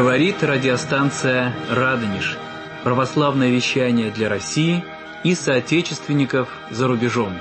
Говорит радиостанция «Радонеж». Православное вещание для России и соотечественников за рубежом.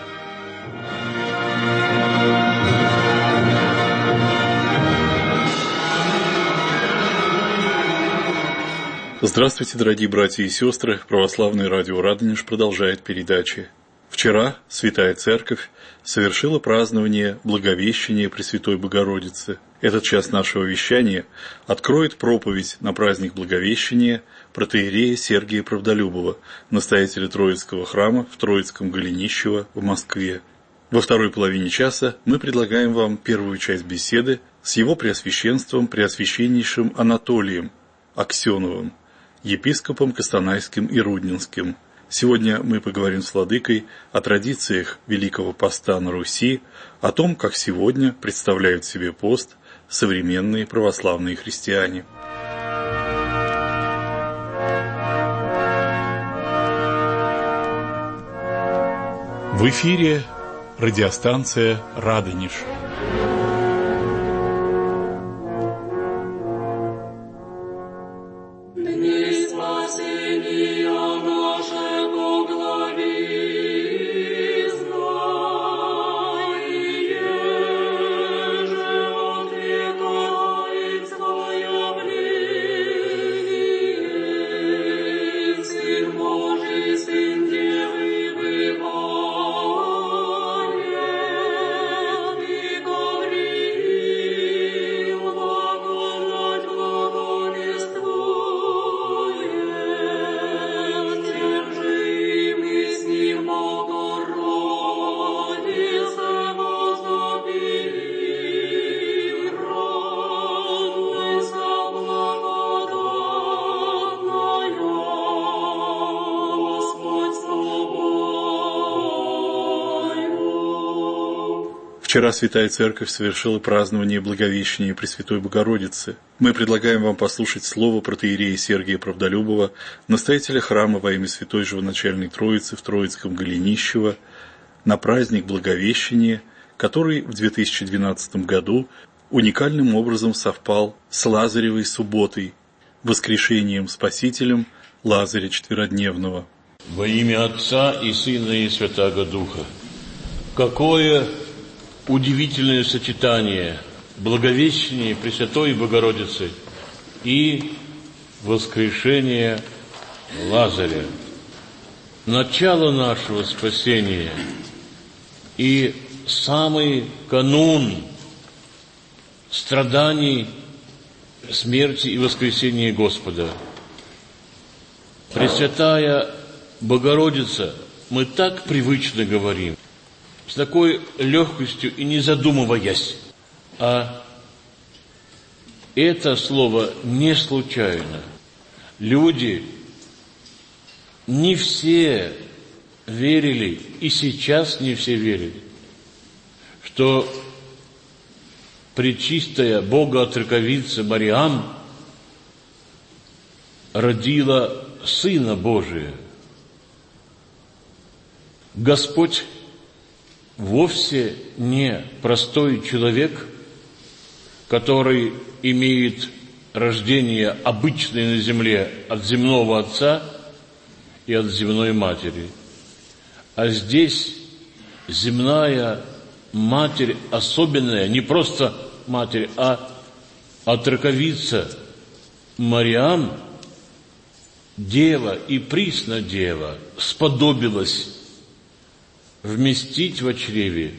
Здравствуйте, дорогие братья и сестры! Православное радио «Радонеж» продолжает передачи. Вчера Святая Церковь совершила празднование Благовещения Пресвятой Богородицы. Этот час нашего вещания откроет проповедь на праздник Благовещения протоиерея Сергия Правдолюбова, настоятеля Троицкого храма в Троицком Голенищево в Москве. Во второй половине часа мы предлагаем вам первую часть беседы с его преосвященством Преосвященнейшим Анатолием Аксеновым, епископом Костанайским и Рудненским. Сегодня мы поговорим с владыкой о традициях Великого Поста на Руси, о том, как сегодня представляют себе пост современные православные христиане. В эфире радиостанция «Радонеж». Вчера Святая Церковь совершила празднование Благовещения Пресвятой Богородицы. Мы предлагаем вам послушать слово протоиерея Сергия Правдолюбова, настоятеля храма во имя Святой Живоначальной Троицы в Троицком Голенищево, на праздник Благовещения, который в 2012 году уникальным образом совпал с Лазаревой субботой, воскрешением Спасителем Лазаря Четверодневного. Во имя Отца и Сына и Святаго Духа. Какое удивительное сочетание Благовещения Пресвятой Богородицы и воскрешения Лазаря. Начало нашего спасения и самый канун страданий, смерти и воскресения Господа. Пресвятая Богородица, мы так привычно говорим, с такой легкостью и не задумываясь. А это слово не случайно. Люди не все верили, и сейчас не все верят, что пречистая Богоотроковица Мариам родила Сына Божия. Господь вовсе не простой человек, который имеет рождение обычное на земле от земного отца и от земной матери. А здесь земная матерь особенная, не просто матерь, а отроковица Мариам, дева и приснодева, сподобилась вместить во чреве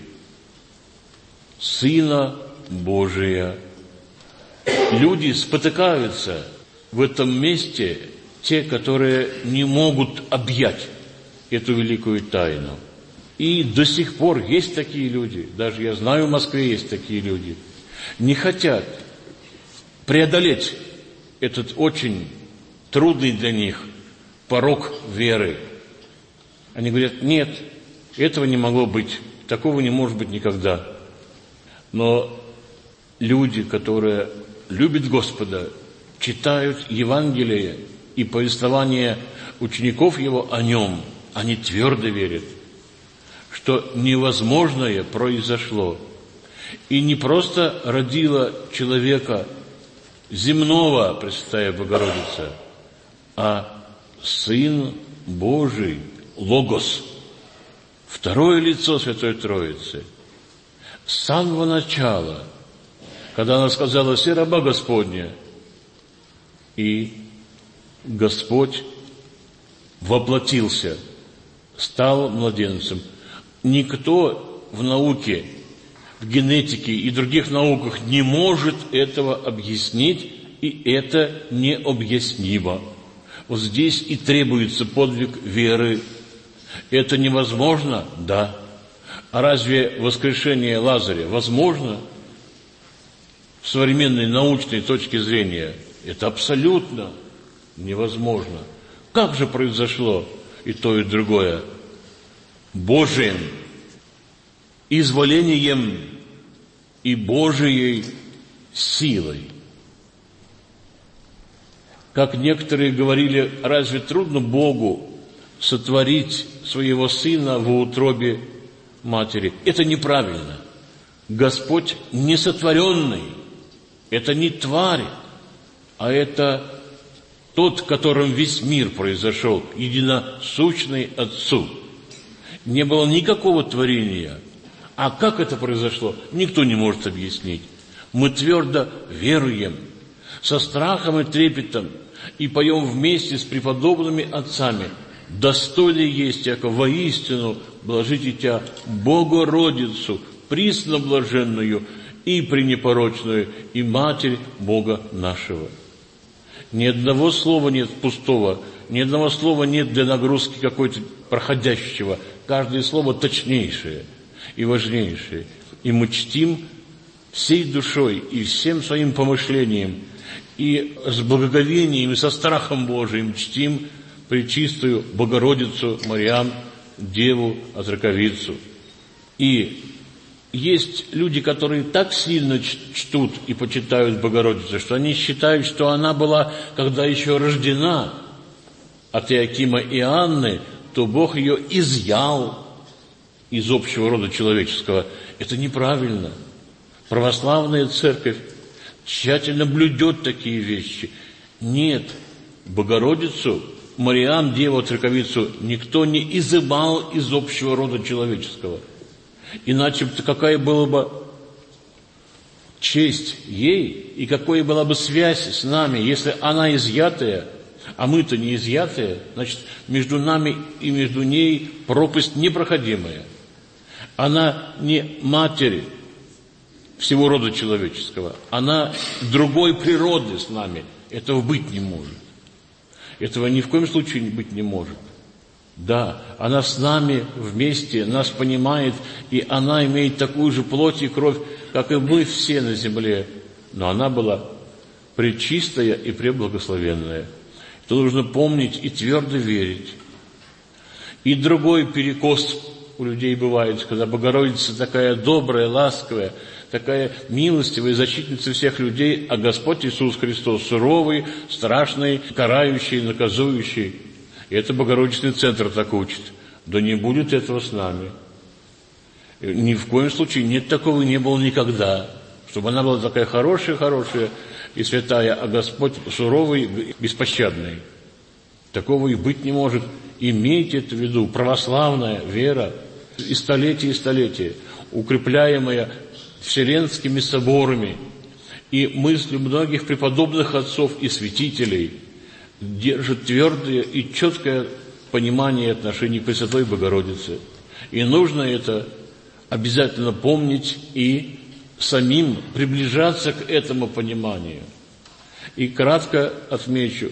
Сына Божия. Люди спотыкаются в этом месте, те, которые не могут объять эту великую тайну. И до сих пор есть такие люди, даже я знаю, в Москве есть такие люди, не хотят преодолеть этот очень трудный для них порог веры. Они говорят: нет, этого не могло быть, такого не может быть никогда. Но люди, которые любят Господа, читают Евангелие и повествование учеников Его о Нем, они твердо верят, что невозможное произошло. И не просто родила человека земного, Пресвятая Богородица, а Сын Божий, Логос, второе лицо Святой Троицы. С самого начала, когда она сказала: «Се раба Господня», и Господь воплотился, стал младенцем. Никто в науке, в генетике и других науках не может этого объяснить, и это необъяснимо. Вот здесь и требуется подвиг веры. Это невозможно? Да. А разве воскрешение Лазаря возможно? С современной научной точки зрения это абсолютно невозможно. Как же произошло и то, и другое? Божиим изволением и Божией силой. Как некоторые говорили, разве трудно Богу сотворить своего Сына в утробе матери? Это неправильно. Господь не сотворенный, это не тварь, а это тот, которым весь мир произошел, единосущный Отцу. Не было никакого творения. А как это произошло, никто не может объяснить. Мы твердо веруем, со страхом и трепетом, и поем вместе с преподобными отцами: «Достойно есть, яко воистину блажите Тя, Богородицу, пресноблаженную и пренепорочную, и Матерь Бога нашего». Ни одного слова нет пустого, ни одного слова нет для нагрузки какой-то проходящего. Каждое слово точнейшее и важнейшее. И мы чтим всей душой и всем своим помышлением, и с благоговением, и со страхом Божиим чтим Пречистую Богородицу Мариам, Деву Отроковицу. И есть люди, которые так сильно чтут и почитают Богородицу, что они считают, что она была, когда еще рождена от Иоакима и Анны, то Бог ее изъял из общего рода человеческого. Это неправильно. Православная церковь тщательно блюдет такие вещи. Нет, Богородицу, Мариам, Деву Отроковицу никто не изымал из общего рода человеческого. Иначе какая была бы честь ей и какая была бы связь с нами, если она изъятая, а мы-то не изъятые, значит, между нами и между ней пропасть непроходимая. Она не матерь всего рода человеческого, она другой природы с нами. Этого быть не может. Этого ни в коем случае быть не может. Да, она с нами вместе, нас понимает, и она имеет такую же плоть и кровь, как и мы все на земле. Но она была пречистая и преблагословенная. Это нужно помнить и твердо верить. И другой перекос у людей бывает, когда Богородица такая добрая, ласковая, такая милостивая защитница всех людей, а Господь Иисус Христос суровый, страшный, карающий, наказующий. И это Богородичный центр так учит. Да не будет этого с нами. Ни в коем случае нет такого и не было никогда. Чтобы она была такая хорошая и святая, а Господь суровый, беспощадный. Такого и быть не может. Имейте это в виду. Православная вера и столетия, укрепляемая вселенскими соборами и мыслью многих преподобных отцов и святителей, держит твердое и четкое понимание и отношение к Пресвятой Богородице. И нужно это обязательно помнить и самим приближаться к этому пониманию. И кратко отмечу,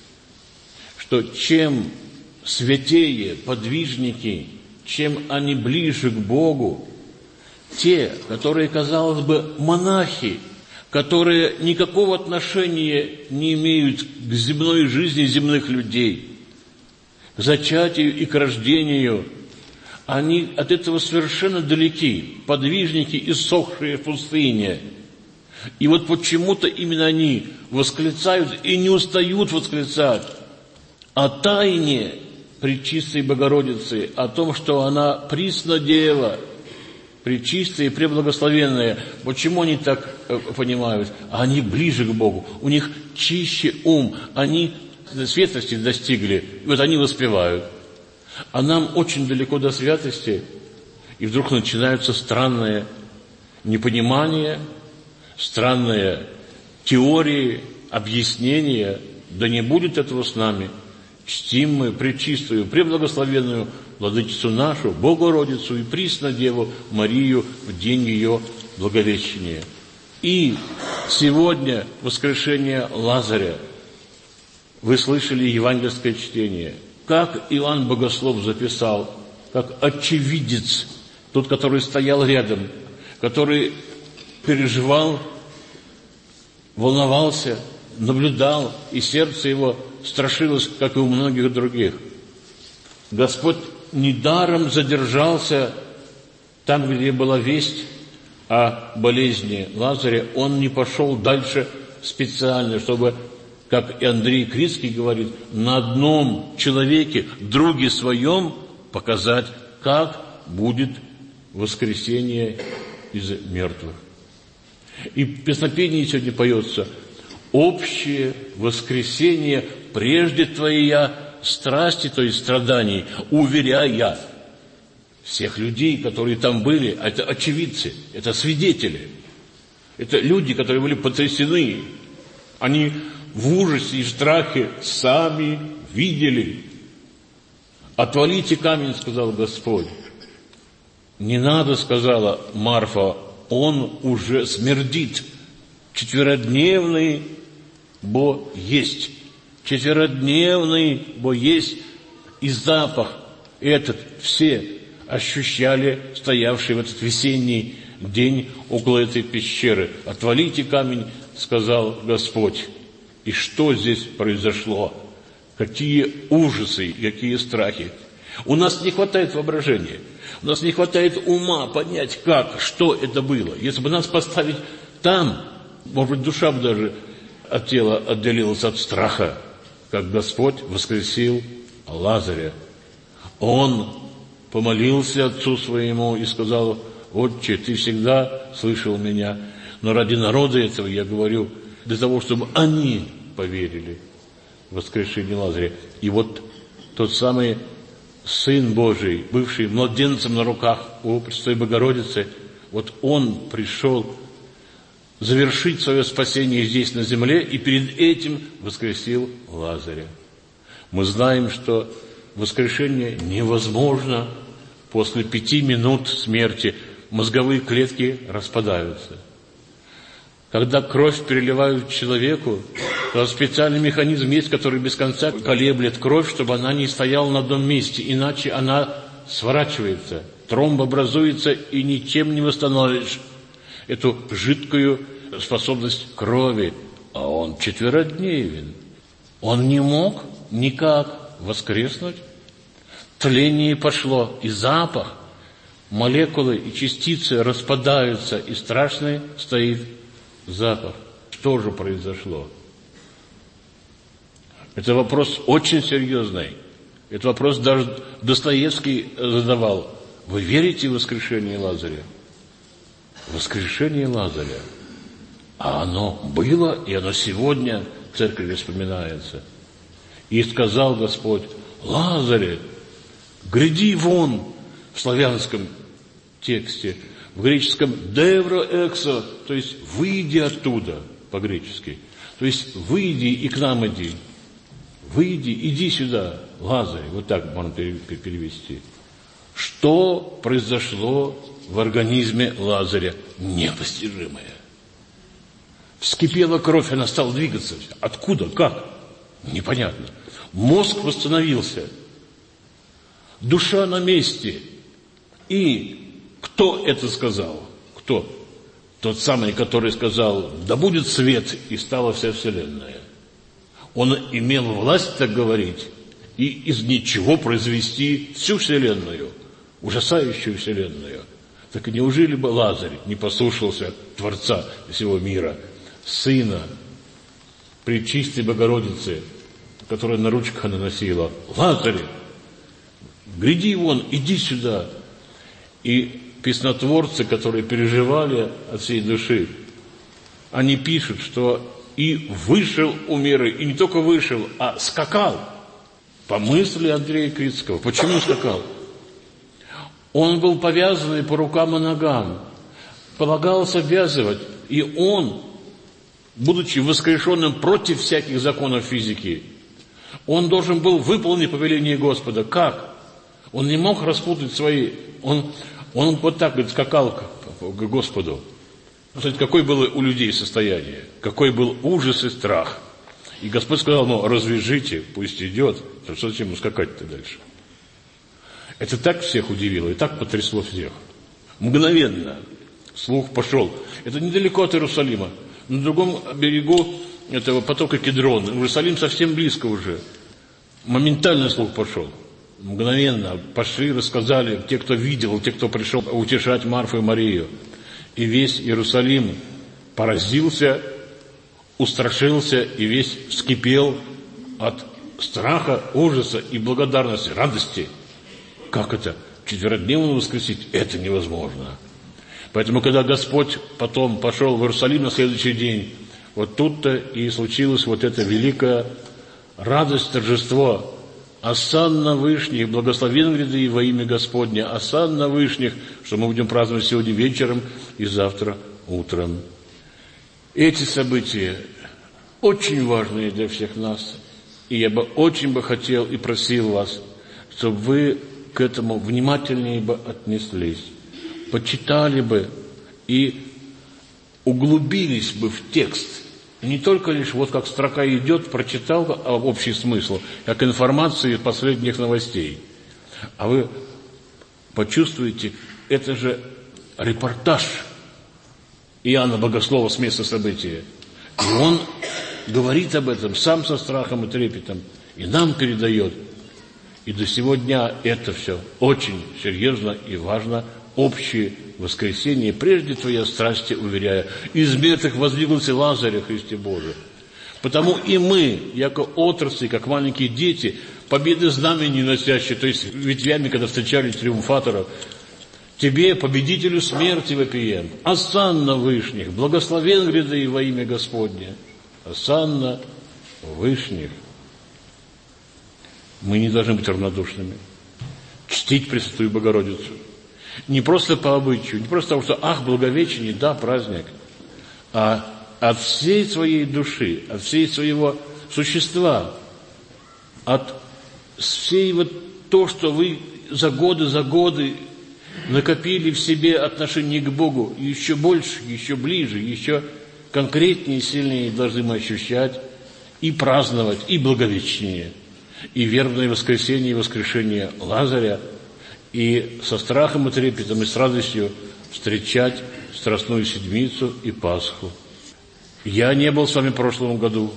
что чем святее подвижники, чем они ближе к Богу, те, которые, казалось бы, монахи, которые никакого отношения не имеют к земной жизни земных людей, к зачатию и к рождению, они от этого совершенно далеки, подвижники, иссохшие в пустыне. И вот почему-то именно они восклицают и не устают восклицать о тайне Пречистой Богородицы, о том, что она Преснодева, пречистые, преблагословенные. Почему они так понимают? Они ближе к Богу, у них чище ум, они святости достигли, и вот они воспевают. А нам очень далеко до святости, и вдруг начинаются странные непонимания, странные теории, объяснения. Да не будет этого с нами. Чтим мы пречистую, преблагословенную Владычицу нашу, Богородицу и Преснодеву Марию в день ее Благовещения. И сегодня воскрешение Лазаря. Вы слышали евангельское чтение. Как Иоанн Богослов записал, как очевидец, тот, который стоял рядом, который переживал, волновался, наблюдал, и сердце его страшилось, как и у многих других. Господь недаром задержался там, где была весть о болезни Лазаря. Он не пошел дальше специально, чтобы, как и Андрей Крицкий говорит, на одном человеке, друге своем, показать, как будет воскресение из мертвых. И в песнопении сегодня поется: «Общее воскресение прежде Твоя страсти, то есть страданий, уверяя». Всех людей, которые там были, это очевидцы, это свидетели, это люди, которые были потрясены. Они в ужасе и страхе сами видели. «Отвалите камень», — сказал Господь. «Не надо», — сказала Марфа, — «он уже смердит. Четверодневный, бо есть. Четверодневный, бо есть». И запах этот все ощущали, стоявшие в этот весенний день около этой пещеры. «Отвалите камень», — сказал Господь. И что здесь произошло? Какие ужасы, какие страхи. У нас не хватает воображения, у нас не хватает ума понять, как, что это было. Если бы нас поставить там, может быть, душа бы даже от тела отделилась от страха, как Господь воскресил Лазаря. Он помолился Отцу Своему и сказал: «Отче, Ты всегда слышал меня, но ради народа этого я говорю, для того, чтобы они поверили в воскрешение Лазаря». И вот тот самый Сын Божий, бывший младенцем на руках у Пресвятой Богородицы, вот Он пришел завершить свое спасение здесь на земле и перед этим воскресил Лазаря. Мы знаем, что воскрешение невозможно после 5 минут смерти. Мозговые клетки распадаются. Когда кровь переливают человеку, то специальный механизм есть, который без конца колеблет кровь, чтобы она не стояла на одном месте, иначе она сворачивается, тромб образуется, и ничем не восстановишь эту жидкую способность крови. А он четверодневен. Он не мог никак воскреснуть. Тление пошло, и запах, молекулы и частицы распадаются, и страшный стоит запах. Что же произошло? Это вопрос очень серьезный. Этот вопрос даже Достоевский задавал. Вы верите в воскрешение Лазаря? Воскрешение Лазаря. А оно было, и оно сегодня в церкви вспоминается. И сказал Господь: «Лазарь, гряди вон», в славянском тексте, в греческом «девро эксо», то есть «выйди оттуда», по-гречески. То есть «выйди и к нам иди». «Выйди, иди сюда, Лазарь», вот так можно перевести. Что произошло в организме Лазаря? Непостижимое. Вскипела кровь, она стала двигаться. Откуда? Как? Непонятно. Мозг восстановился. Душа на месте. И кто это сказал? Кто? Тот самый, который сказал: «Да будет свет», и стала вся вселенная. Он имел власть так говорить и из ничего произвести всю вселенную, ужасающую вселенную. Так неужели бы Лазарь не послушался Творца всего мира, Сына Пречистой Богородицы, которая на ручках она носила: «Лазарь, гряди вон, иди сюда». И песнотворцы, которые переживали от всей души, они пишут, что и вышел у меры, и не только вышел, а скакал по мысли Андрея Крицкого. Почему скакал? Он был повязанный по рукам и ногам, полагалось обвязывать, и он, будучи воскрешенным против всяких законов физики, он должен был выполнить повеление Господа. Как? Он не мог распутать свои... Он вот так вот скакал к Господу. Смотрите, какое было у людей состояние, какой был ужас и страх. И Господь сказал: ну, развяжите, пусть идет. Что зачем ему скакать-то дальше? Это так всех удивило и так потрясло всех. Мгновенно слух пошел. Это недалеко от Иерусалима. На другом берегу этого потока Кедрон. Иерусалим совсем близко уже. Моментально слух пошел. Мгновенно пошли, рассказали те, кто видел, те, кто пришел утешать Марфу и Марию. И весь Иерусалим поразился, устрашился и весь вскипел от страха, ужаса и благодарности, радости. Как это? Четверодневно воскресить? Это невозможно. Поэтому, когда Господь потом пошел в Иерусалим на следующий день, вот тут-то и случилась вот эта великая радость, торжество. Осанна Вышних, благословен гряды во имя Господне, осанна Вышних, что мы будем праздновать сегодня вечером и завтра утром. Эти события очень важные для всех нас, и я бы очень хотел и просил вас, чтобы вы к этому внимательнее бы отнеслись, почитали бы и углубились бы в текст. Не только лишь вот как строка идет, прочитал общий смысл, как информацию из последних новостей. А вы почувствуете, это же репортаж Иоанна Богослова с места события. И он говорит об этом сам со страхом и трепетом, и нам передает. И до сего дня это все очень серьезно и важно. Общее воскресение, прежде Твоя страсти, уверяя, из мертвых воздвигнулся Лазаря, Христе Божий. Потому и мы, яко отрасли, как маленькие дети, победы знамени носящие, то есть ветвями, когда встречали триумфаторов, Тебе, победителю смерти, вопием. Осанна Вышних, благословен гряды во имя Господне. Осанна Вышних. Мы не должны быть равнодушными. Чтить Пресвятую Богородицу. Не просто по обычаю, не просто потому, что, Благовещение, да, праздник, а от всей своей души, от всей своего существа, от всей вот то, что вы за годы накопили в себе отношение к Богу, еще больше, еще ближе, еще конкретнее и сильнее должны мы ощущать и праздновать, и Благовещение, и вербное воскресение, и воскрешение Лазаря, и со страхом и трепетом, и с радостью встречать Страстную Седмицу и Пасху. Я не был с вами в прошлом году.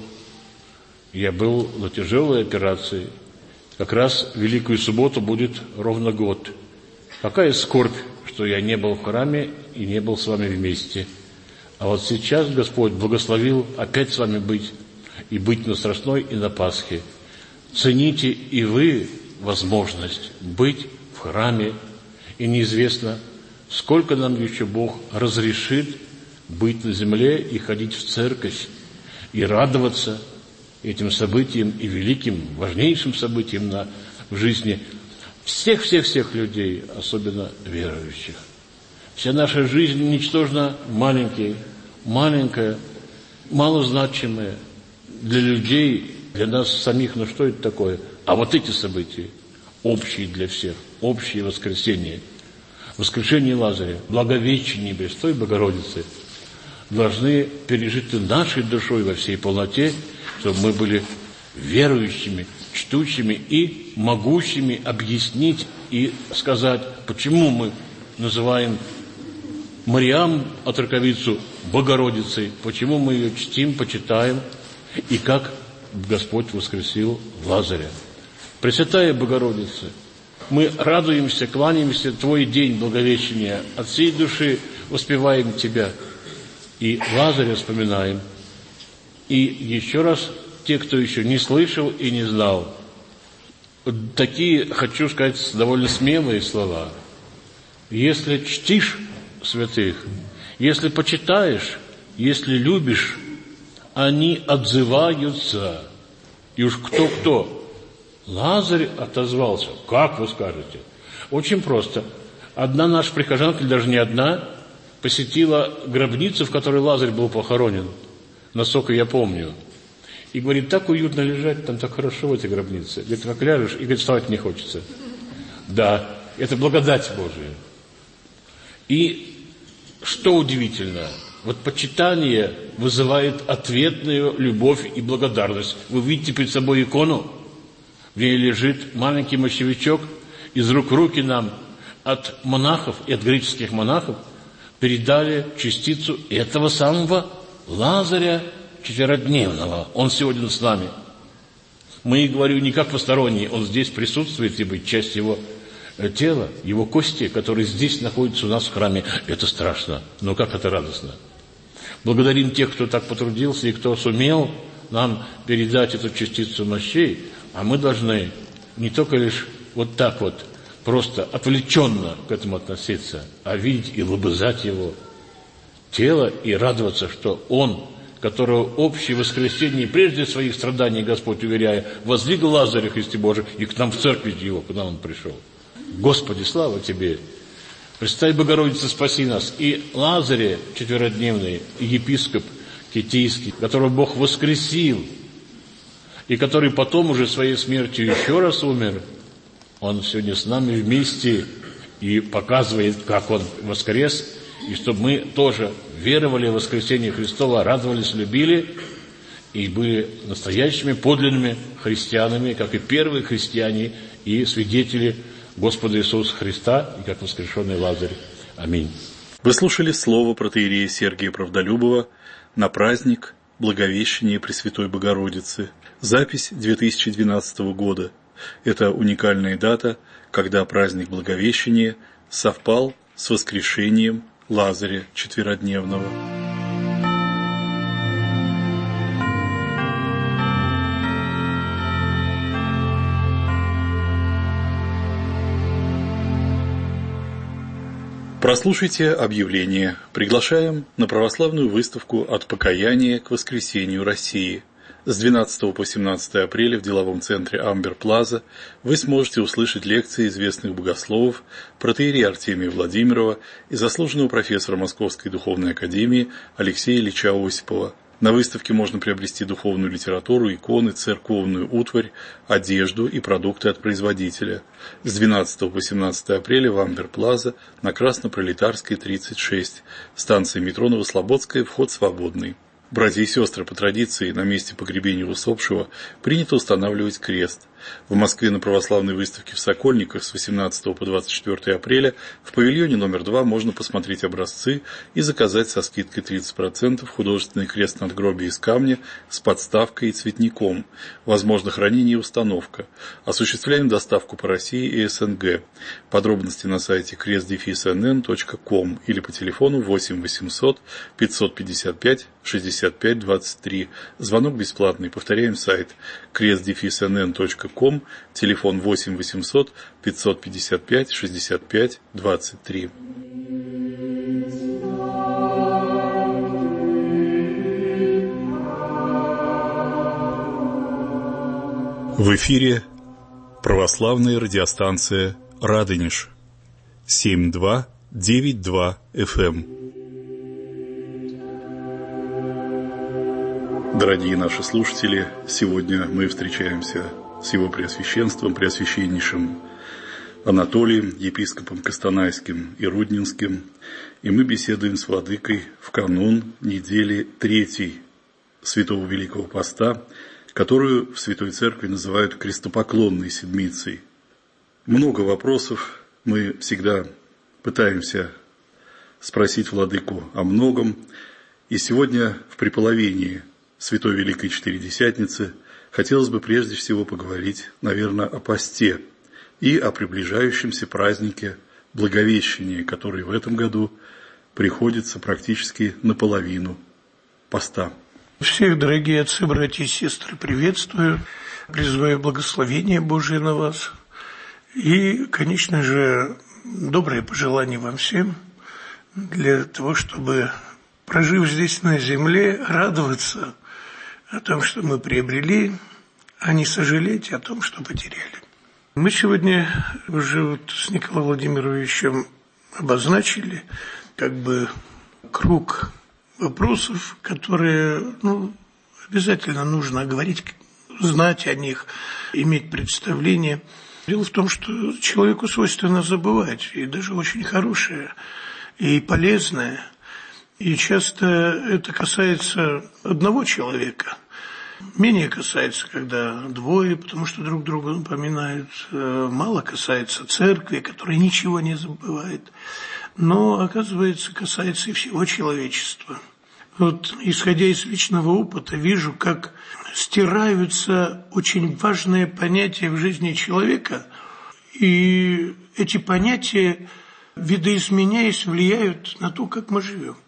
Я был на тяжелой операции. Как раз в Великую Субботу будет ровно год. Какая скорбь, что я не был в храме и не был с вами вместе. А вот сейчас Господь благословил опять с вами быть. И быть на Страстной и на Пасхе. Цените и вы возможность быть в храме, и неизвестно, сколько нам еще Бог разрешит быть на земле и ходить в церковь, и радоваться этим событиям, и великим, важнейшим событиям в жизни всех людей, особенно верующих. Вся наша жизнь ничтожно маленькая, малозначимая для людей, для нас самих. Ну что это такое? А вот эти события общие для всех, общее воскресение, воскрешение Лазаря, Благовещение Пресвятой Богородицы должны пережить нашей душой во всей полноте, чтобы мы были верующими, чтущими и могущими объяснить и сказать, почему мы называем Мариам Отроковицу Богородицей, почему мы ее чтим, почитаем, и как Господь воскресил Лазаря. Пресвятая Богородица, мы радуемся, кланяемся Твой день Благовещения, от всей души воспеваем Тебя и Лазаря вспоминаем. И еще раз, те, кто еще не слышал и не знал, такие, хочу сказать, довольно смелые слова. Если чтишь святых, если почитаешь, если любишь, они отзываются. И уж кто-кто. Лазарь отозвался. Как вы скажете? Очень просто. Одна наша прихожанка, даже не одна, посетила гробницу, в которой Лазарь был похоронен. Насколько я помню. И говорит, так уютно лежать, там так хорошо в этой гробнице. Говорит, как ляжешь, и говорит, вставать не хочется. Да, это благодать Божия. И что удивительно, вот почитание вызывает ответную любовь и благодарность. Вы видите перед собой икону, в ней лежит маленький мощевичок, из рук в руки нам от монахов и от греческих монахов передали частицу этого самого Лазаря четверодневного. Он сегодня с нами. Мы, говорю, не как посторонние, он здесь присутствует, ибо часть его тела, его кости, которые здесь находятся у нас в храме. Это страшно, но как это радостно. Благодарим тех, кто так потрудился и кто сумел нам передать эту частицу мощей, а мы должны не только лишь вот так вот, просто отвлеченно к этому относиться, а видеть и лобызать его тело и радоваться, что он, которого общее воскресение прежде своих страданий Господь, уверяя, воздвиг Лазаря, Христе Божий, и к нам в церкви его, куда он пришел. Господи, слава Тебе! Пресвятая Богородица, спаси нас. И Лазаря четверодневный, епископ Китийский, которого Бог воскресил, и который потом уже своей смертью еще раз умер, он сегодня с нами вместе и показывает, как он воскрес, и чтобы мы тоже веровали в воскресение Христова, радовались, любили и были настоящими подлинными христианами, как и первые христиане и свидетели Господа Иисуса Христа, и как воскрешенный Лазарь. Аминь. Вы слушали слово протоиерея Сергия Правдолюбова на праздник Благовещения Пресвятой Богородицы. Запись 2012 года. Это уникальная дата, когда праздник Благовещения совпал с воскрешением Лазаря четверодневного. Прослушайте объявление. Приглашаем на православную выставку «От покаяния к воскресению России». С 12 по 17 апреля в деловом центре «Амбер Плаза» вы сможете услышать лекции известных богословов, протоиерея Артемия Владимирова и заслуженного профессора Московской духовной академии Алексея Ильича Осипова. На выставке можно приобрести духовную литературу, иконы, церковную утварь, одежду и продукты от производителя. С 12 по 17 апреля в Амбер Плаза на Краснопролетарской, 36, станция метро Новослободская, вход свободный. Братья и сестры, по традиции, на месте погребения усопшего принято устанавливать крест. В Москве на православной выставке в Сокольниках с 18 по 24 апреля в павильоне номер 2 можно посмотреть образцы и заказать со скидкой 30% художественный крест надгробия из камня с подставкой и цветником. Возможно хранение и установка. Осуществляем доставку по России и СНГ. Подробности на сайте kрест-nn.com или по телефону 8 800 555 65 23. Звонок бесплатный. Повторяем сайт kрест-nn.com, телефон 8 800 555 65 23. В эфире православная радиостанция «Радонеж» 7292 FM. Дорогие наши слушатели, сегодня мы встречаемся с его преосвященством, преосвященнейшим Анатолием, епископом Костанайским и Рудненским, и мы беседуем с владыкой в канун недели 3 Святого Великого Поста, которую в Святой Церкви называют крестопоклонной седмицей. Много вопросов, мы всегда пытаемся спросить владыку о многом, и сегодня в преполовении Святой Великой Четыредесятницы хотелось бы прежде всего поговорить, наверное, о посте и о приближающемся празднике Благовещения, который в этом году приходится практически наполовину поста. Всех, дорогие отцы, братья и сестры, приветствую, призываю благословение Божие на вас. И, конечно же, доброе пожелание вам всем для того, чтобы, прожив здесь на земле, радоваться о том, что мы приобрели, а не сожалеть о том, что потеряли. Мы сегодня уже с Николаем Владимировичем обозначили круг вопросов, которые обязательно нужно говорить, знать о них, иметь представление. Дело в том, что человеку свойственно забывать, и даже очень хорошее, и полезное. И часто это касается одного человека. Менее касается, когда двое, потому что друг друга напоминают. Мало касается церкви, которая ничего не забывает. Но, оказывается, касается и всего человечества. Исходя из личного опыта, вижу, как стираются очень важные понятия в жизни человека, и эти понятия, видоизменяясь, влияют на то, как мы живем.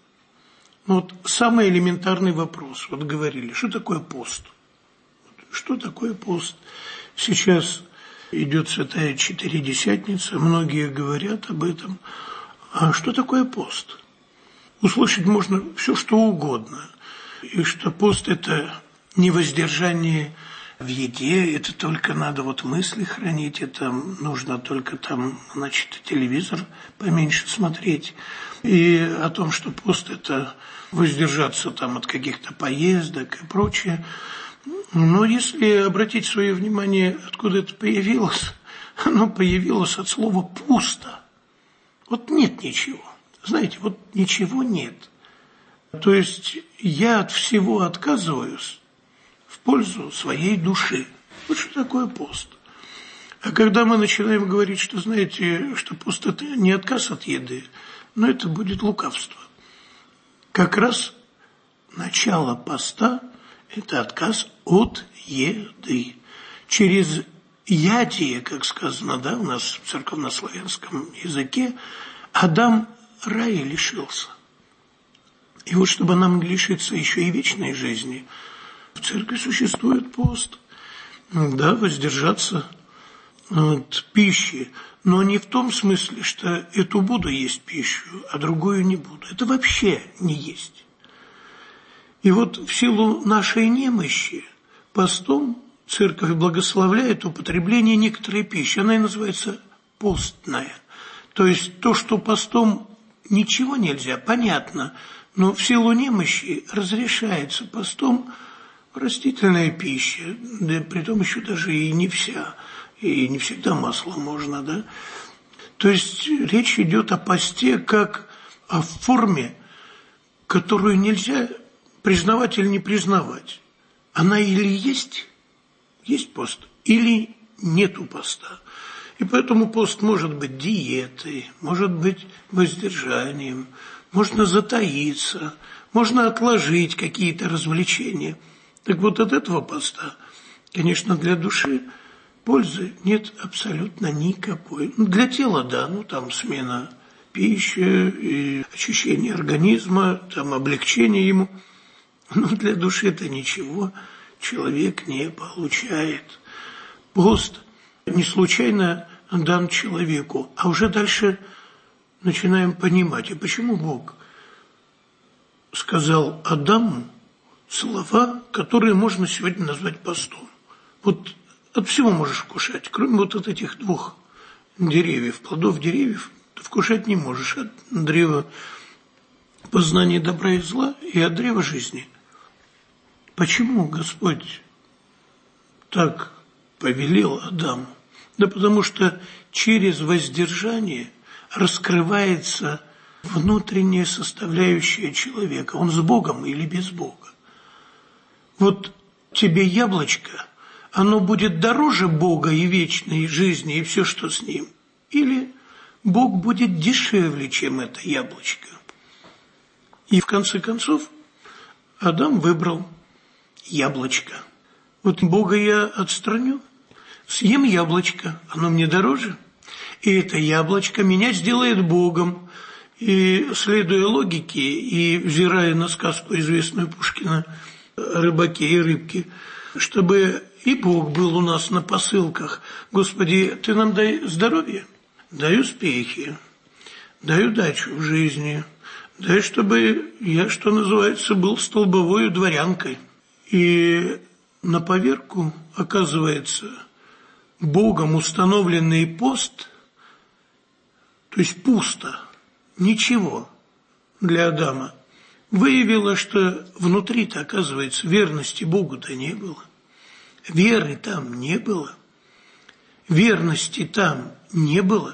Самый элементарный вопрос. Говорили, что такое пост? Что такое пост? Сейчас идет Святая Четыредесятница, многие говорят об этом. А что такое пост? Услышать можно все, что угодно. И что пост – это не воздержание в еде, это только надо мысли хранить, это нужно только телевизор поменьше смотреть. И о том, что пост – это воздержаться от каких-то поездок и прочее. Но если обратить свое внимание, откуда это появилось, оно появилось от слова «пусто». Нет ничего. Знаете, ничего нет. То есть я от всего отказываюсь в пользу своей души. Что такое пост? А когда мы начинаем говорить, что, знаете, что пост – это не отказ от еды, но это будет лукавство. Как раз начало поста – это отказ от еды. Через ядие, как сказано, у нас в церковнославянском языке, Адам рая лишился. И чтобы нам не лишиться еще и вечной жизни, в церкви существует пост. Воздержаться от пищи. Но не в том смысле, что эту буду есть пищу, а другую не буду. Это вообще не есть. И в силу нашей немощи постом церковь благословляет употребление некоторой пищи. Она и называется постная. То есть то, что постом ничего нельзя, понятно, но в силу немощи разрешается постом растительная пища, да притом еще даже и не вся, и не всегда масло можно, То есть речь идет о посте как о форме, которую нельзя признавать или не признавать. Она или есть пост, или нету поста. И поэтому пост может быть диетой, может быть воздержанием, можно затаиться, можно отложить какие-то развлечения. Так от этого поста, конечно, для души пользы нет абсолютно никакой. Для тела, смена пищи, и очищение организма, облегчение ему. Но для души это ничего человек не получает. Пост не случайно дан человеку, а уже дальше начинаем понимать, и почему Бог сказал Адаму слова, которые можно сегодня назвать постом. От всего можешь вкушать, кроме этих двух деревьев, плодов деревьев, ты вкушать не можешь. От древа познания добра и зла и от древа жизни. Почему Господь так повелел Адаму? Потому что через воздержание раскрывается внутренняя составляющая человека. Он с Богом или без Бога. Тебе яблочко, оно будет дороже Бога и вечной жизни, и все, что с ним. Или Бог будет дешевле, чем это яблочко. И в конце концов Адам выбрал яблочко. Бога я отстраню, съем яблочко, оно мне дороже, и это яблочко меня сделает Богом. И, следуя логике и взирая на сказку известную Пушкина о рыбаке и рыбке, чтобы и Бог был у нас на посылках. Господи, Ты нам дай здоровье, дай успехи, дай удачу в жизни, дай, чтобы я, что называется, был столбовой дворянкой. И на поверку, оказывается, Богом установленный пост, то есть пусто, ничего для Адама, выявило, что внутри-то, оказывается, верности Богу-то не было. Веры там не было. Верности там не было.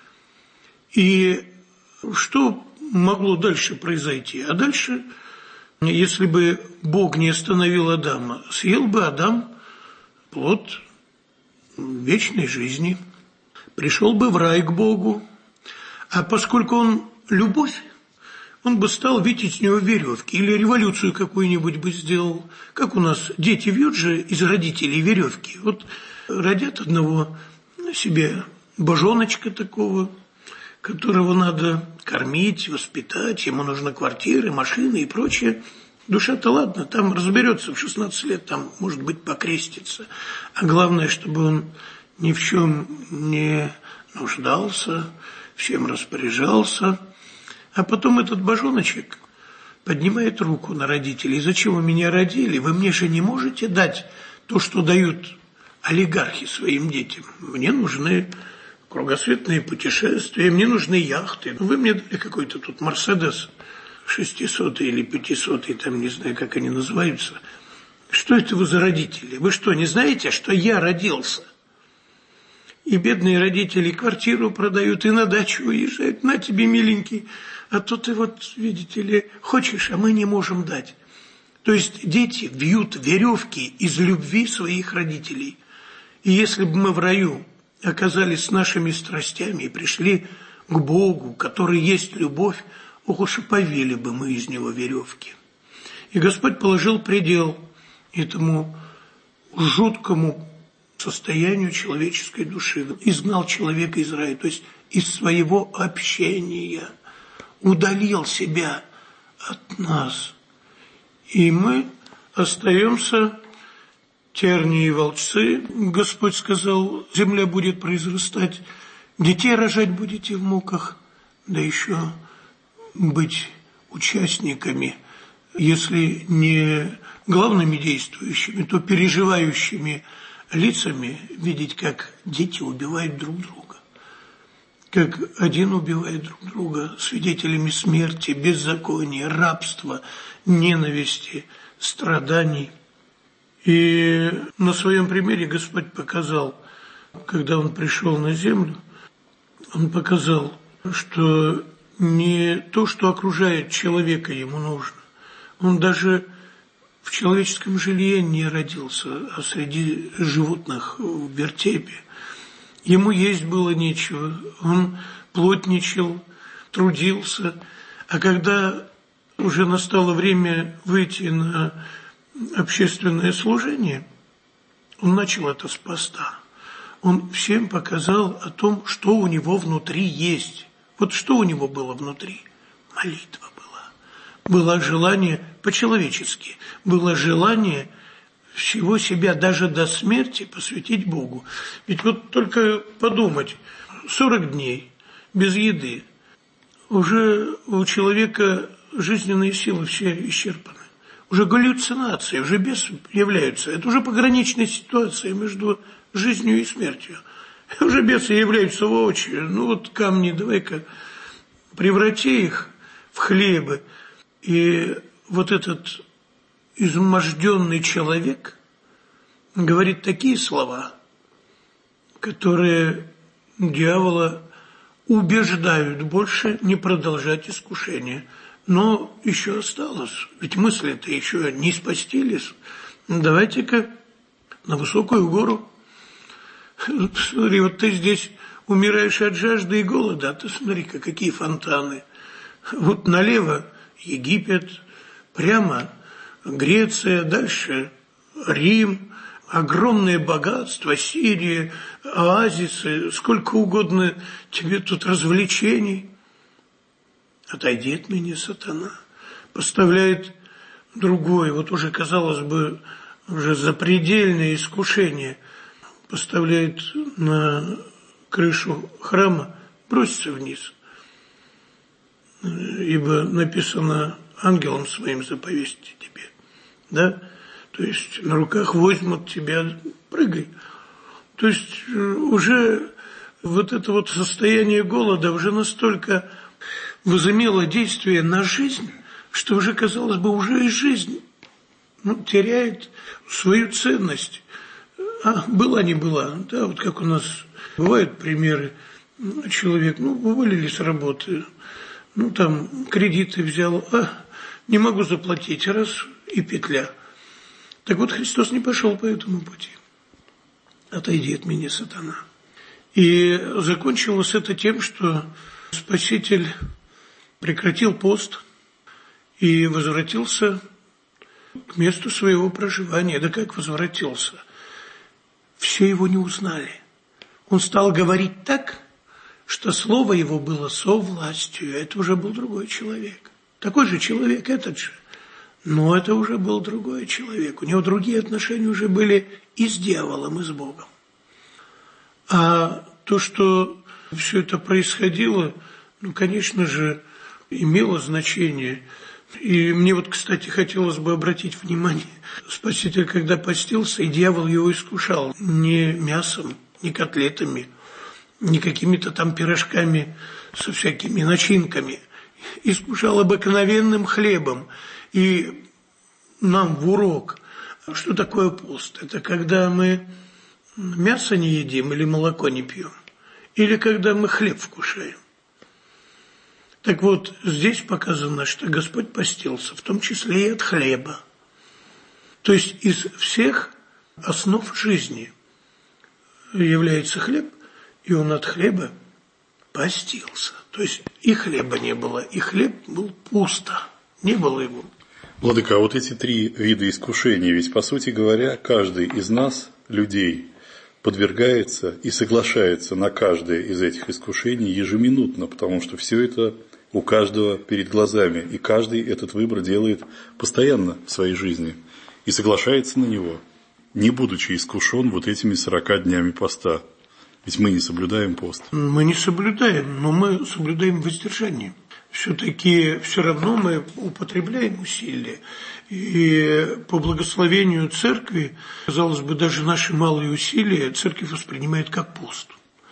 И что могло дальше произойти? А дальше, если бы Бог не остановил Адама, съел бы Адам плод вечной жизни, пришел бы в рай к Богу. А поскольку он любовь, он бы стал видеть из него веревки или революцию какую-нибудь бы сделал. Как у нас дети вьют же из родителей веревки. Вот родят одного себе божоночка такого, которого надо кормить, воспитать, ему нужна квартира, машина и прочее. Душа-то ладно, там разберется в 16 лет, там, может быть, покрестится. А главное, чтобы он ни в чем не нуждался, всем распоряжался. А потом этот божоночек поднимает руку на родителей. Зачем вы меня родили? Вы мне же не можете дать то, что дают олигархи своим детям. Мне нужны кругосветные путешествия, мне нужны яхты. Вы мне дали какой-то тут Мерседес 600 или 500, там не знаю, как они называются. Что это вы за родители? Вы что, не знаете, что я родился? И бедные родители квартиру продают и на дачу уезжают. На тебе, миленький, а то ты вот, видите ли, хочешь, а мы не можем дать. То есть дети вьют веревки из любви своих родителей. И если бы мы в раю оказались с нашими страстями и пришли к Богу, который есть любовь, ох уж и повели бы мы из него веревки. И Господь положил предел этому жуткому состоянию человеческой души, изгнал человека из рая, то есть из своего общения, удалил себя от нас. И мы остаемся тернии и волчцы. Господь сказал, земля будет произрастать, детей рожать будете в муках, да еще быть участниками, если не главными действующими, то переживающими лицами, видеть, как дети убивают друг друга, как один убивает друг друга, свидетелями смерти, беззакония, рабства, ненависти, страданий. И на своем примере Господь показал, когда Он пришел на землю, Он показал, что не то, что окружает человека, ему нужно. Он даже в человеческом жилье не родился, а среди животных в вертепе. Ему есть было нечего, он плотничал, трудился. А когда уже настало время выйти на общественное служение, он начал это с поста. Он всем показал о том, что у него внутри есть. Вот что у него было внутри? Молитва была. Было желание по-человечески, было желание всего себя даже до смерти посвятить Богу. Ведь вот только подумать, 40 дней без еды, уже у человека жизненные силы все исчерпаны. Уже галлюцинации, уже бесы являются. Это уже пограничная ситуация между жизнью и смертью. Уже бесы являются воочию. Ну вот камни, давай-ка преврати их в хлебы. И вот этот изможденный человек говорит такие слова, которые дьявола убеждают больше не продолжать искушение. Но еще осталось, ведь мысли-то еще не спастились. Давайте-ка на высокую гору. Смотри, вот ты здесь умираешь от жажды и голода, а ты смотри-ка, какие фонтаны. Вот налево Египет, прямо Греция, дальше Рим, огромное богатство, Сирия, оазисы, сколько угодно тебе тут развлечений. Отойди от меня, сатана. Поставляет другое, вот уже, казалось бы, уже запредельное искушение. Поставляет на крышу храма бросится вниз. Ибо написано: ангелом своим заповести тебе. Да? То есть на руках возьмут тебя, прыгай. То есть уже вот это вот состояние голода уже настолько возымело действие на жизнь, что уже, казалось бы, уже и жизнь теряет свою ценность. А была не была. Да, вот как у нас бывают примеры. Человек, уволили с работы, там кредиты взял, не могу заплатить, раз и петля. Так вот, Христос не пошел по этому пути. Отойди от меня, сатана. И закончилось это тем, что Спаситель прекратил пост и возвратился к месту своего проживания. Да как возвратился? Все его не узнали. Он стал говорить так, что слово его было со властью. Это уже был другой человек. Такой же человек, этот же. Но это уже был другой человек. У него другие отношения уже были и с дьяволом, и с Богом. А то, что все это происходило, конечно же, имело значение. И мне кстати, хотелось бы обратить внимание. Спаситель, когда постился, и дьявол его искушал не мясом, не котлетами, не какими-то там пирожками со всякими начинками. Искушал обыкновенным хлебом. И нам в урок, что такое пост? Это когда мы мясо не едим или молоко не пьем, или когда мы хлеб вкушаем. Так вот, здесь показано, что Господь постился, в том числе и от хлеба. То есть из всех основ жизни является хлеб, и он от хлеба постился. То есть и хлеба не было, и хлеб был пусто, не было его. Владыка, а вот эти три вида искушений, ведь, по сути говоря, каждый из нас, людей, подвергается и соглашается на каждое из этих искушений ежеминутно, потому что все это у каждого перед глазами, и каждый этот выбор делает постоянно в своей жизни и соглашается на него, не будучи искушен вот этими 40 днями поста. Ведь мы не соблюдаем пост. Мы не соблюдаем, но мы соблюдаем воздержание. Все-таки все равно мы употребляем усилия. И по благословению церкви, казалось бы, даже наши малые усилия церковь воспринимает как пост.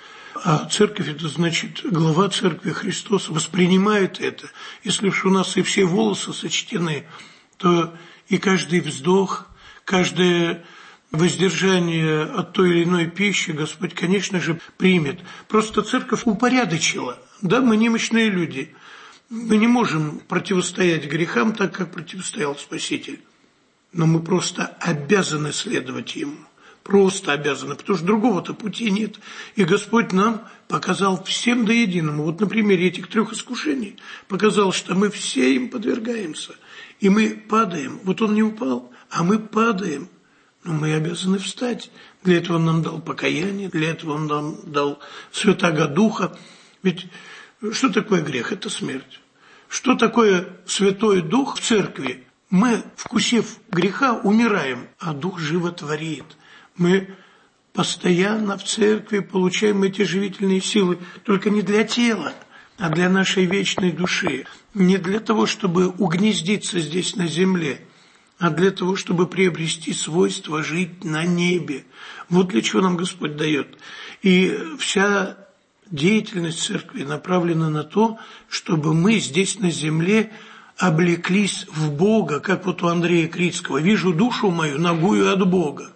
А церковь, это значит, глава церкви Христос воспринимает это. Если уж у нас и все волосы сочтены, то и каждый вздох, каждое воздержание от той или иной пищи Господь, конечно же, примет. Просто церковь упорядочила. Да, мы немощные люди. Мы не можем противостоять грехам так, как противостоял Спаситель. Но мы просто обязаны следовать Ему. Просто обязаны, потому что другого-то пути нет. И Господь нам показал всем до единому. Вот на примере этих 3 искушений показал, что мы все им подвергаемся. И мы падаем. Вот он не упал, а мы падаем. Но мы обязаны встать. Для этого он нам дал покаяние, для этого он нам дал Святаго Духа. Ведь что такое грех? Это смерть. Что такое Святой Дух в церкви? Мы, вкусив греха, умираем, а Дух животворит. Мы постоянно в церкви получаем эти живительные силы, только не для тела, а для нашей вечной души. Не для того, чтобы угнездиться здесь на земле, а для того, чтобы приобрести свойство жить на небе. Вот для чего нам Господь дает. И вся деятельность церкви направлена на то, чтобы мы здесь на земле облеклись в Бога, как вот у Андрея Крицкого. «Вижу душу мою, нагую от Бога».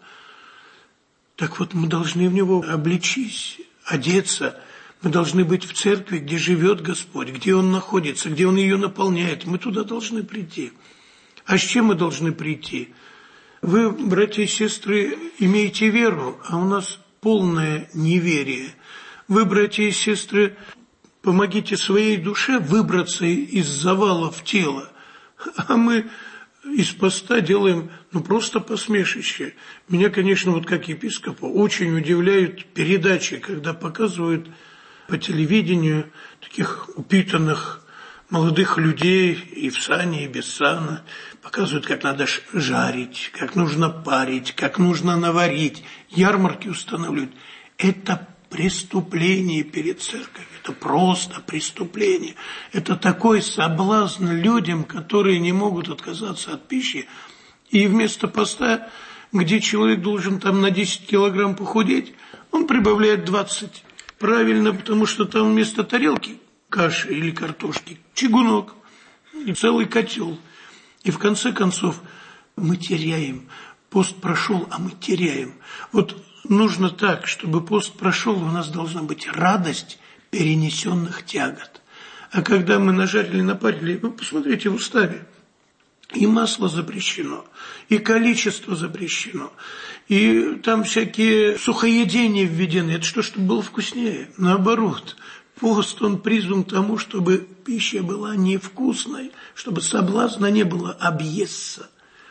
Так вот, мы должны в Него облечись, одеться. Мы должны быть в церкви, где живет Господь, где Он находится, где Он ее наполняет. Мы туда должны прийти. А с чем мы должны прийти? Вы, братья и сестры, имеете веру, а у нас полное неверие. Вы, братья и сестры, помогите своей душе выбраться из завалов тела, а мы из поста делаем просто посмешище. Меня, конечно, вот как епископа очень удивляют передачи, когда показывают по телевидению таких упитанных молодых людей и в сане, и без сана. Показывают, как надо жарить, как нужно парить, как нужно наварить. Ярмарки устанавливают. Это преступление перед церковью. Это просто преступление. Это такой соблазн людям, которые не могут отказаться от пищи. И вместо поста, где человек должен там на 10 килограмм похудеть, он прибавляет 20. Правильно, потому что там вместо тарелки каши или картошки чугунок и целый котел. И в конце концов мы теряем. Пост прошел, а мы теряем. Вот нужно так, чтобы пост прошел, у нас должна быть радость перенесенных тягот. А когда мы нажарили, напарили, вы посмотрите в уставе. И масло запрещено, и количество запрещено, и там всякие сухоедения введены. Это что, чтобы было вкуснее? Наоборот, пост, он призван к тому, чтобы пища была невкусной, чтобы соблазна не было объесться.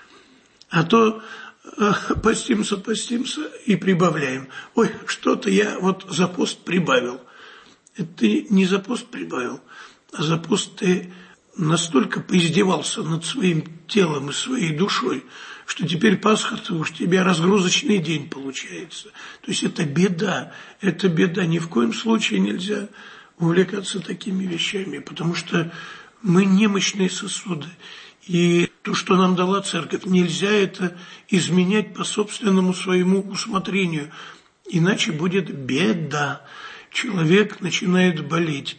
А то постимся и прибавляем. Ой, что-то я вот за пост прибавил. Это ты не за пост прибавил, а за пост ты настолько поиздевался над своим телом и своей душой, что теперь Пасха-то уж у тебя разгрузочный день получается. То есть это беда. Ни в коем случае нельзя увлекаться такими вещами, потому что мы немощные сосуды. И то, что нам дала церковь, нельзя это изменять по собственному своему усмотрению. Иначе будет беда. Человек начинает болеть.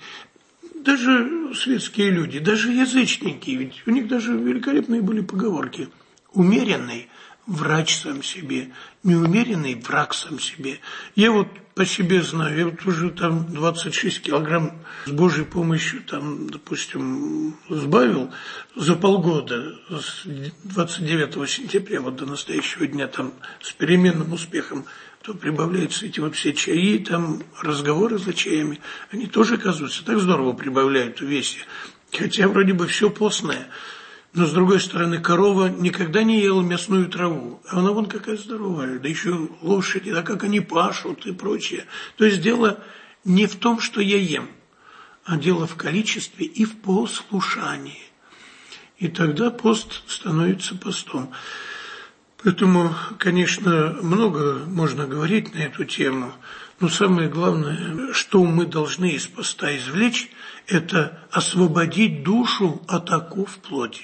Даже светские люди, даже язычники, ведь у них даже великолепные были поговорки. Умеренный врач сам себе, неумеренный враг сам себе. Я вот по себе знаю, я вот уже там 26 килограмм с Божьей помощью, там, допустим, сбавил за полгода, с 29 сентября вот до настоящего дня, там, с переменным успехом. То прибавляются эти вот все чаи, там разговоры за чаями, они тоже, оказывается, так здорово прибавляют в весе. Хотя вроде бы все постное. Но, с другой стороны, корова никогда не ела мясную траву. А она вон какая здоровая. Да еще лошади, да как они пашут и прочее. То есть дело не в том, что я ем, а дело в количестве и в послушании. И тогда пост становится постом. Поэтому, конечно, много можно говорить на эту тему, но самое главное, что мы должны из поста извлечь, это освободить душу от оков плоти.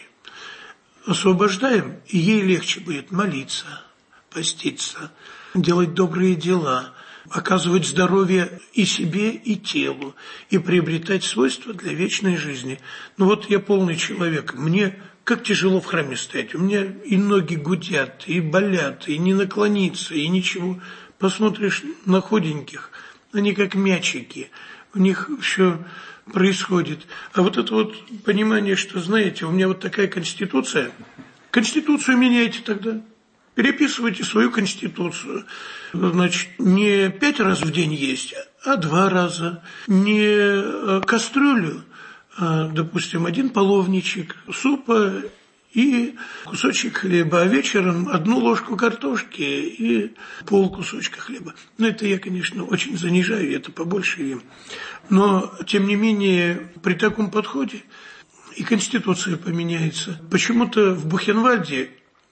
Освобождаем, и ей легче будет молиться, поститься, делать добрые дела, оказывать здоровье и себе, и телу, и приобретать свойства для вечной жизни. Ну вот я полный человек, мне как тяжело в храме стоять. У меня и ноги гудят, и болят, и не наклониться, и ничего. Посмотришь на худеньких, они как мячики, у них все происходит. А вот это вот понимание, что, знаете, у меня вот такая конституция. Конституцию меняйте тогда. Переписывайте свою конституцию. Значит, не 5 раз в день есть, а 2 раза. Не кастрюлю, допустим, 1 половничек супа и кусочек хлеба, а вечером 1 ложку картошки и полкусочка хлеба. Но это я, конечно, очень занижаю, это побольше ем. Но, тем не менее, при таком подходе и конституция поменяется. Почему-то в Бухенвальде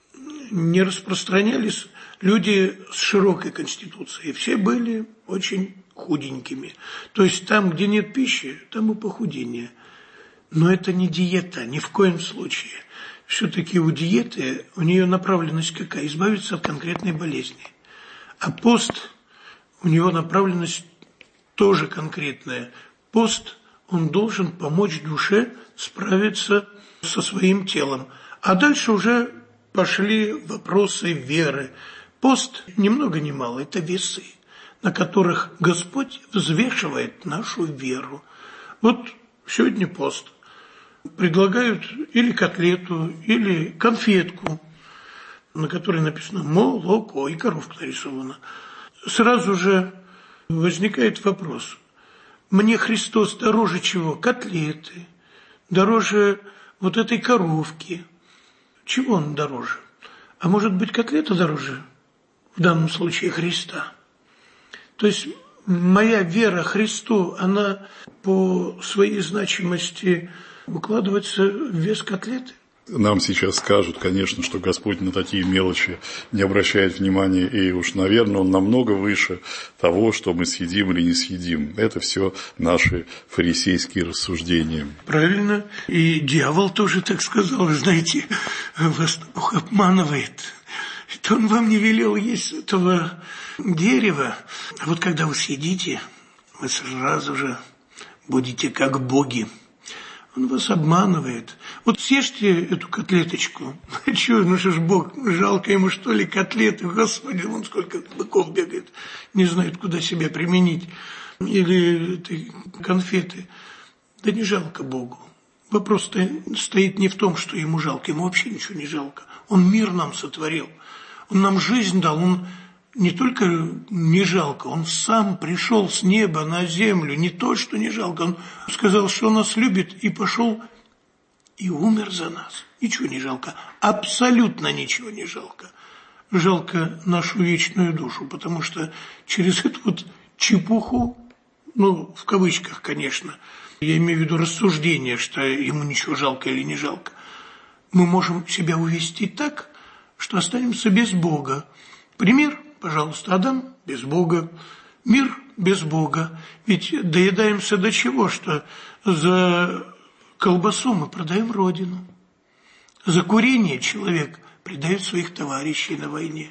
не распространялись люди с широкой конституцией. Все были очень худенькими. То есть там, где нет пищи, там и похудение. Но это не диета, ни в коем случае. Все-таки у диеты, у нее направленность какая? Избавиться от конкретной болезни. А пост, у него направленность тоже конкретная. Пост, он должен помочь душе справиться со своим телом. А дальше уже пошли вопросы веры. Пост, ни много ни мало, это весы, на которых Господь взвешивает нашу веру. Вот сегодня пост. Предлагают или котлету, или конфетку, на которой написано молоко, и коровка нарисована. Сразу же возникает вопрос. Мне Христос дороже чего? Котлеты, дороже вот этой коровки. Чего он дороже? А может быть, котлета дороже? В данном случае Христа. То есть моя вера Христу, она по своей значимости укладывается в вес котлеты. Нам сейчас скажут, конечно, что Господь на такие мелочи не обращает внимания, и уж, наверное, Он намного выше того, что мы съедим или не съедим. Это все наши фарисейские рассуждения. Правильно. И дьявол тоже так сказал. Вы знаете, вас Бог обманывает. Это Он вам не велел есть этого дерева. А вот когда вы съедите, вы сразу же будете как боги. Он вас обманывает. Вот съешьте эту котлеточку. Чего, ну что ж Бог, жалко ему что ли котлеты? Господи, вон сколько быков бегает, не знает, куда себя применить. Или конфеты. Да не жалко Богу. Вопрос стоит не в том, что ему жалко. Ему вообще ничего не жалко. Он мир нам сотворил. Он нам жизнь дал. Он не только не жалко, он сам пришел с неба на землю, не то, что не жалко, он сказал, что он нас любит, и пошел и умер за нас. Ничего не жалко, абсолютно ничего не жалко. Жалко нашу вечную душу, потому что через эту вот чепуху, ну, в кавычках, конечно, я имею в виду рассуждение, что ему ничего жалко или не жалко, мы можем себя увести так, что останемся без Бога. Пример. Пожалуйста, Адам без Бога, мир без Бога. Ведь доедаемся до чего, что за колбасу мы продаем родину. За курение человек предает своих товарищей на войне.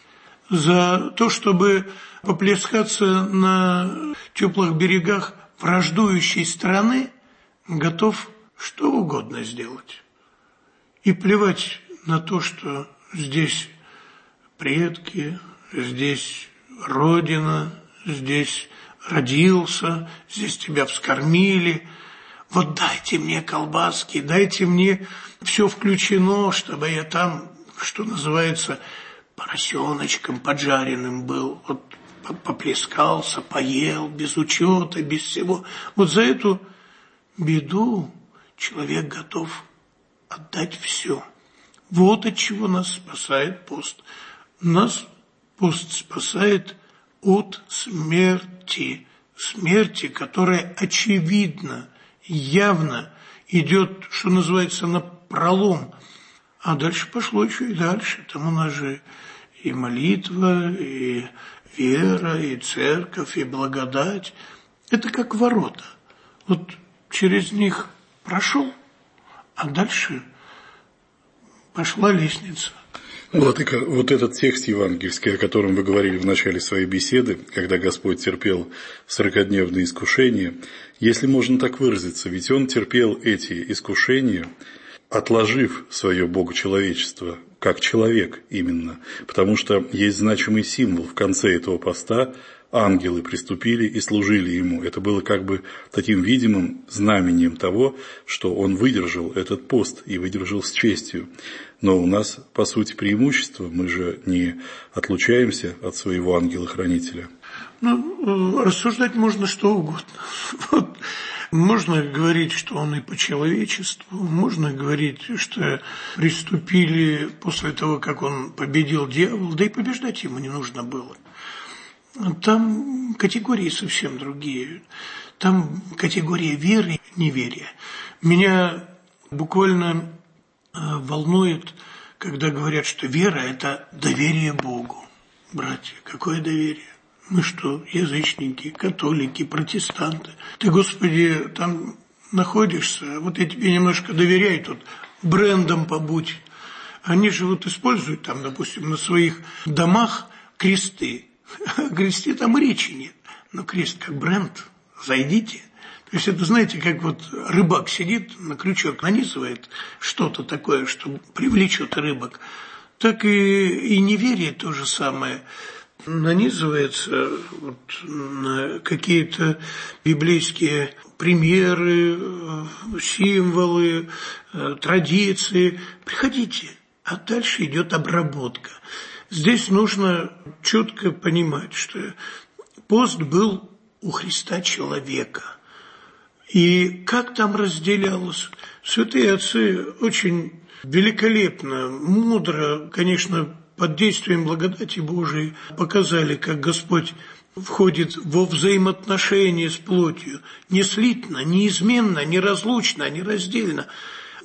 За то, чтобы поплескаться на теплых берегах враждующей страны, готов что угодно сделать. И плевать на то, что здесь предки, здесь родина, здесь родился, здесь тебя вскормили. Вот дайте мне колбаски, дайте мне все включено, чтобы я там, что называется, поросеночком поджаренным был. Вот поплескался, поел, без учета, без всего. Вот за эту беду человек готов отдать все. Вот от чего нас спасает пост. Нас пост спасает от смерти. Смерти, которая очевидно, явно идет, что называется, на пролом. А дальше пошло еще и дальше. Там у нас же и молитва, и вера, и церковь, и благодать. Это как ворота. Вот через них прошел, а дальше пошла лестница. Владыка, вот этот текст евангельский, о котором вы говорили в начале своей беседы, когда Господь терпел 40-дневные искушения, если можно так выразиться, ведь Он терпел эти искушения, отложив свое богочеловечество, как человек именно, потому что есть значимый символ в конце этого поста. Ангелы приступили и служили ему. Это было как бы таким видимым знамением того, что он выдержал этот пост и выдержал с честью. Но у нас, по сути, преимущество. Мы же не отлучаемся от своего ангела-хранителя. Ну, рассуждать можно что угодно. Вот. Можно говорить, что он и по человечеству, можно говорить, что приступили после того, как он победил дьявола, да и побеждать ему не нужно было. Там категории совсем другие. Там категория веры и неверия. Меня буквально волнует, когда говорят, что вера – это доверие Богу. Братья, какое доверие? Мы что, язычники, католики, протестанты? Ты, Господи, там находишься, вот я тебе немножко доверяю, тут брендом побудь. Они же вот используют там, допустим, на своих домах кресты. О кресте там речи нет. Но крест как бренд, зайдите. То есть это, знаете, как вот рыбак сидит, на крючок нанизывает что-то такое, что привлечет рыбок. Так и неверие то же самое. Нанизывается вот на какие-то библейские примеры, символы, традиции. Приходите, а дальше идет обработка. Здесь нужно четко понимать, что пост был у Христа человека. И как там разделялось? Святые отцы очень великолепно, мудро, конечно, под действием благодати Божией показали, как Господь входит во взаимоотношения с плотью, не слитно, неизменно, неразлучно, нераздельно.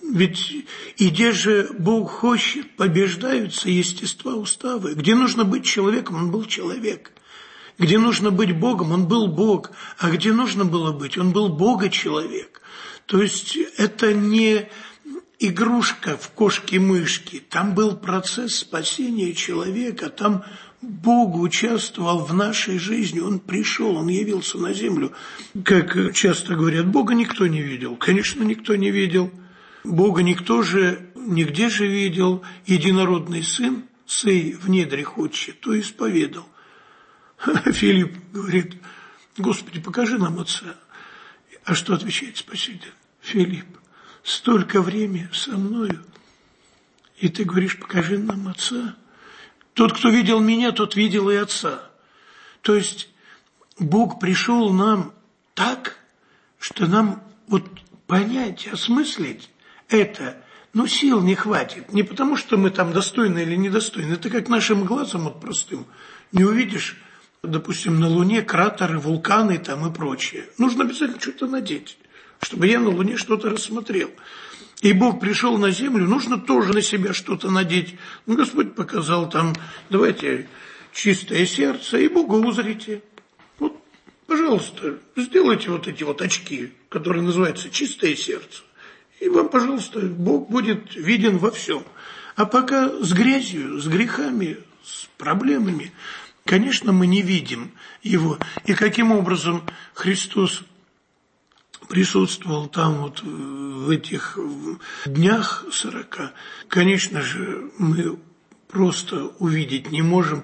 Ведь и где же Бог хочет, побеждаются естества уставы. Где нужно быть человеком, он был человек. Где нужно быть Богом, он был Бог. А где нужно было быть, он был Бога-человек. То есть это не игрушка в кошки-мышки. Там был процесс спасения человека. Там Бог участвовал в нашей жизни. Он пришел, Он явился на землю. Как часто говорят, Бога никто не видел. Конечно, никто не видел. Бога никто же нигде же видел. Единородный Сын, сей в недрах Отче, то исповедал. Филипп говорит: Господи, покажи нам Отца. А что отвечает Спаситель? Филипп, столько времени со мною, и ты говоришь: покажи нам Отца. Тот, кто видел меня, тот видел и Отца. То есть Бог пришел нам так, что нам вот понять, осмыслить это, сил не хватит. Не потому, что мы там достойны или недостойны. Это как нашим глазом вот простым. Не увидишь, допустим, на Луне кратеры, вулканы там и прочее. Нужно обязательно что-то надеть, чтобы я на Луне что-то рассмотрел. И Бог пришел на землю, нужно тоже на себя что-то надеть. Господь показал там, давайте чистое сердце, и Бога узрите. Вот, пожалуйста, сделайте вот эти вот очки, которые называются чистое сердце. И вам, пожалуйста, Бог будет виден во всем. А пока с грязью, с грехами, с проблемами, конечно, мы не видим Его. И каким образом Христос присутствовал там вот в этих днях 40, конечно же, мы просто увидеть не можем.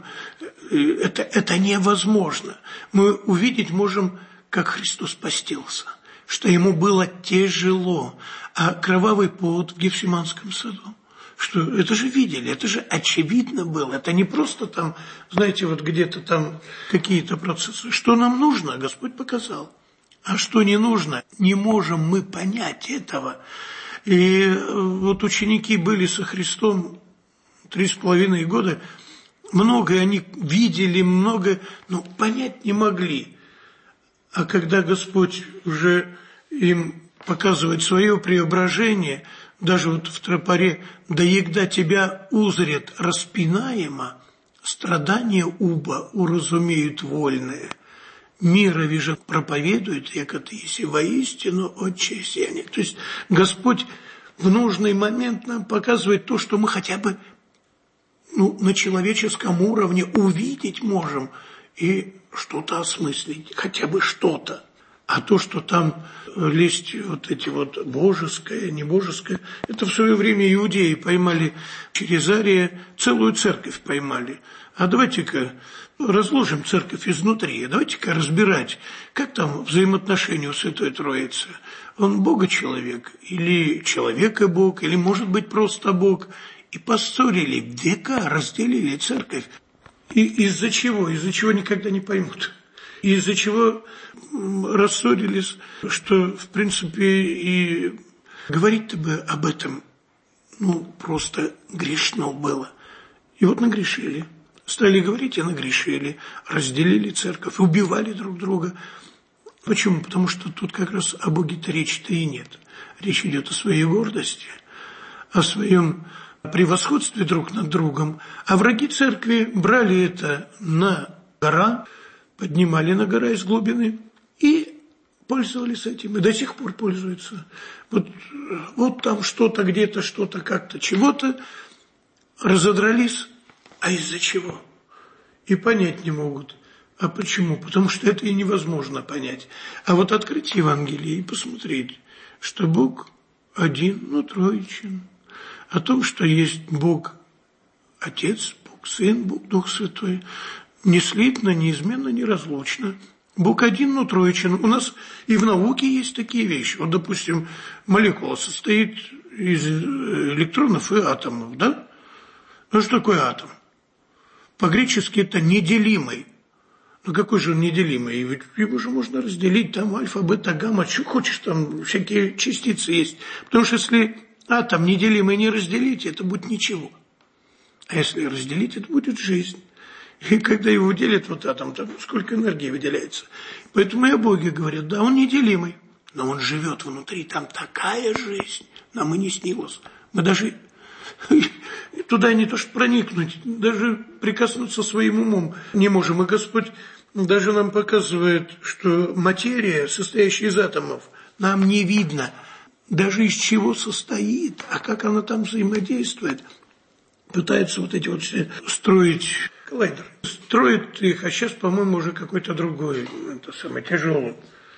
Это невозможно. Мы увидеть можем, как Христос постился, что Ему было тяжело. А кровавый пот в Гефсиманском саду, что это же видели, это же очевидно было. Это не просто там, знаете, вот где-то там какие-то процессы. Что нам нужно, Господь показал. А что не нужно, не можем мы понять этого. И вот ученики были со Христом 3,5 года. Многое они видели, многое, но понять не могли. А когда Господь уже им показывает свое преображение, даже вот в тропаре: «Да егда тебя узрят распинаемо, страдания уба уразумеют вольные, мирови же проповедует, яко ты еси воистину Отче сени». То есть Господь в нужный момент нам показывает то, что мы хотя бы на человеческом уровне увидеть можем и что-то осмыслить, хотя бы что-то. А то, что там лезть вот эти вот божеское, небожеское, это в свое время иудеи поймали через Ария, целую церковь поймали. А давайте-ка разложим церковь изнутри, давайте-ка разбирать, как там взаимоотношения у Святой Троицы. Он Бога-человек, или человека Бог, или может быть просто Бог. И поссорили века, разделили церковь. И из-за чего? Из-за чего никогда не поймут. Из-за чего рассорились, что, в принципе, и говорить-то бы об этом, просто грешно было. И вот нагрешили. Стали говорить и нагрешили. Разделили церковь, убивали друг друга. Почему? Потому что тут как раз о Боге-то речи-то и нет. Речь идет о своей гордости, о своем превосходстве друг над другом. А враги церкви брали это на гора, поднимали на гора из глубины и пользовались этим. И до сих пор пользуются. Вот там что-то, где-то что-то, как-то, чего-то разодрались. А из-за чего? И понять не могут. А почему? Потому что это и невозможно понять. А вот открыть Евангелие и посмотреть, что Бог один, троичен. О том, что есть Бог Отец, Бог Сын, Бог Дух Святой. Не слитно, неизменно, неразлучно. Бог один, троичен. У нас и в науке есть такие вещи. Вот, допустим, молекула состоит из электронов и атомов, да? Что такое атом? По-гречески это неделимый. Какой же он неделимый? Ведь его же можно разделить, там альфа, бета, гамма, что хочешь, там всякие частицы есть. Потому что если атом неделимый не разделить, это будет ничего. А если разделить, это будет жизнь. И когда его делят атом, там сколько энергии выделяется. Поэтому и о Боге говорят, да, он неделимый. но он живет внутри, там такая жизнь, нам и не снилось. Мы даже туда не то что проникнуть, даже прикоснуться своим умом не можем. И Господь даже нам показывает, что материя, состоящая из атомов, нам не видно, даже из чего состоит, а как она там взаимодействует. Пытаются вот эти вот строить коллайдеры. Строят их, а сейчас, по-моему, уже какой-то другой, это самое тяжелый.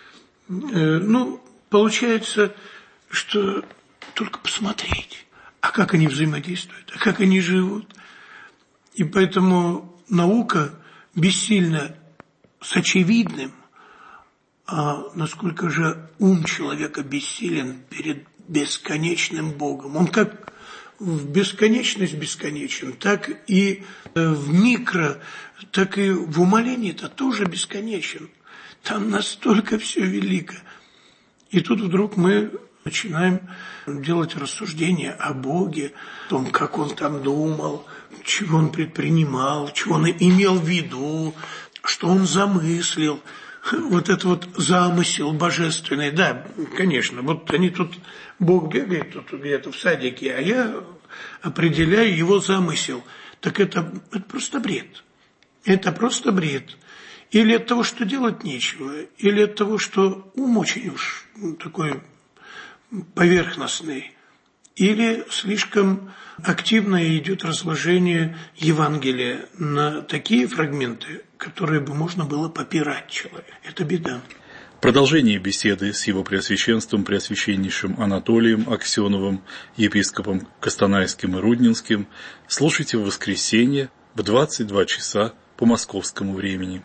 Получается, что только посмотреть, а как они взаимодействуют, а как они живут. И поэтому наука бессильна с очевидным, а насколько же ум человека бессилен перед бесконечным Богом. Он как в бесконечность бесконечен, так и в микро, так и в умолении-то тоже бесконечен. Там настолько все велико. И тут вдруг мы начинаем делать рассуждения о Боге, о том, как Он там думал, чего Он предпринимал, чего Он имел в виду, что Он замыслил. Вот это вот замысел божественный, да, конечно, вот они тут, Бог бегает тут где-то в садике, а я определяю его замысел. Так это просто бред. Это просто бред. Или от того, что делать нечего, или от того, что ум очень уж такой поверхностный, или слишком активно идет разложение Евангелия на такие фрагменты, которые бы можно было попирать человека. Это беда. Продолжение беседы с его преосвященством, преосвященнейшим Анатолием Аксеновым, епископом Костанайским и Рудненским, слушайте в воскресенье в 22 часа по московскому времени.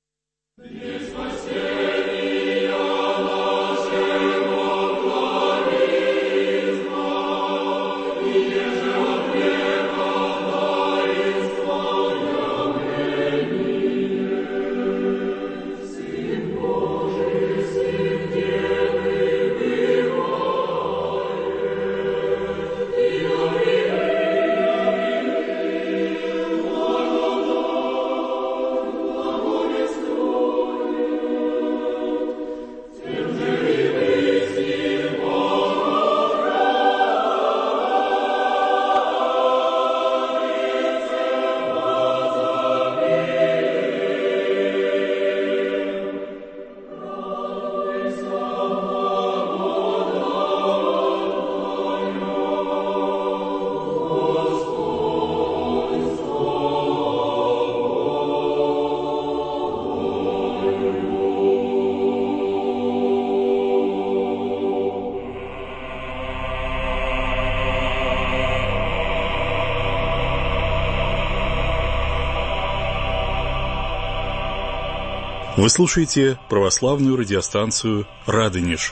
Вы слушаете православную радиостанцию «Радонеж».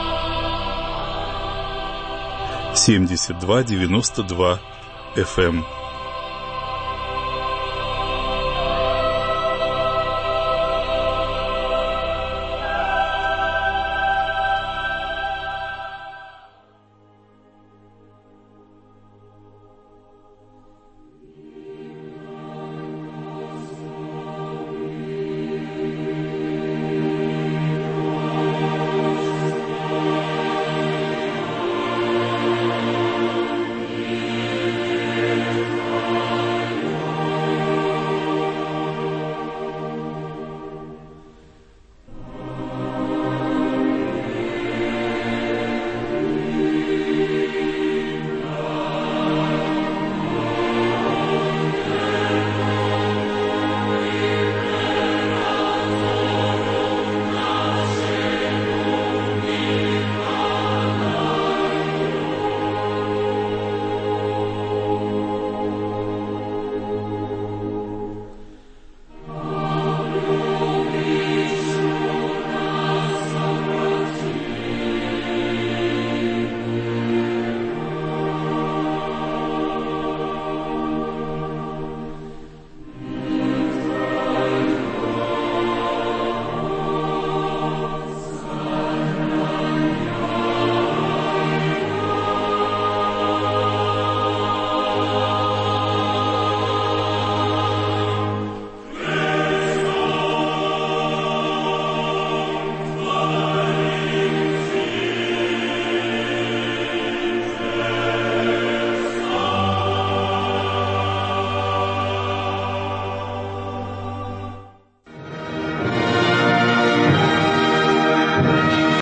«72-92 FM».